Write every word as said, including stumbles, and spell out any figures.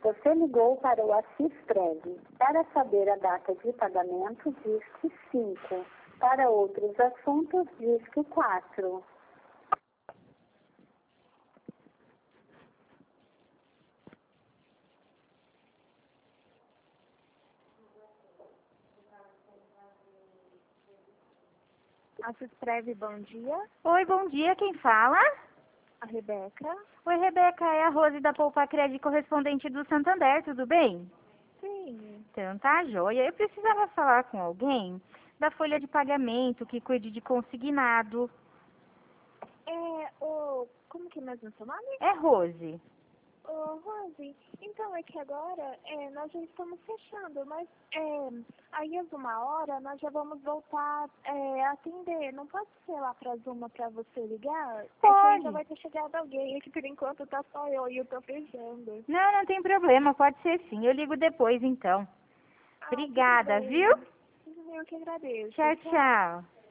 Você ligou para o Assis Prev. Para saber a data de pagamento, disque cinco. Para outros assuntos, disque quatro. Assis Prev, bom dia. Oi, bom dia, quem fala? A Rebeca. Oi, Rebeca, é a Rose da Poupa Crédito, correspondente do Santander, tudo bem? Sim. Então tá, joia. Eu precisava falar com alguém da folha de pagamento que cuide de consignado. É, o... Como que é mesmo seu nome? É Rose. Ô, Rose, então é que agora é, nós já estamos fechando, mas é, aí às uma hora nós já vamos voltar é, a atender. Não pode ser lá para as uma para você ligar? É que aí já Pode. vai ter chegado alguém, é que por enquanto tá só eu e eu tô fechando. Não, não tem problema, pode ser sim. Eu ligo depois então. Ah, tudo Obrigada, bem. viu? Eu que agradeço. Tchau, tchau.